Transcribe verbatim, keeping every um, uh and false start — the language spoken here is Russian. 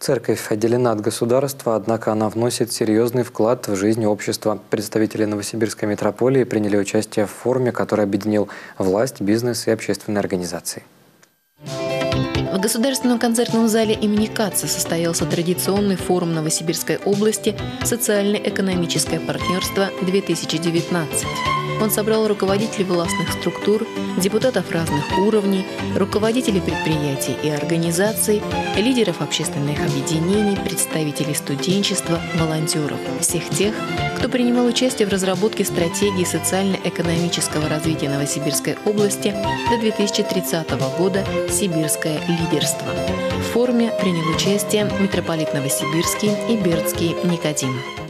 Церковь отделена от государства, однако она вносит серьезный вклад в жизнь общества. Представители Новосибирской митрополии приняли участие в форуме, который объединил власть, бизнес и общественные организации. В Государственном концертном зале имени Катца состоялся традиционный форум Новосибирской области «Социально-экономическое партнерство-две тысячи девятнадцать». Он собрал руководителей властных структур, депутатов разных уровней, руководителей предприятий и организаций, лидеров общественных объединений, представителей студенчества, волонтеров, всех тех, кто принимал участие в разработке стратегии социально-экономического развития Новосибирской области до две тысячи тридцатого года «Сибирское лидерство». В форуме принял участие митрополит Новосибирский и Бердский Никодим.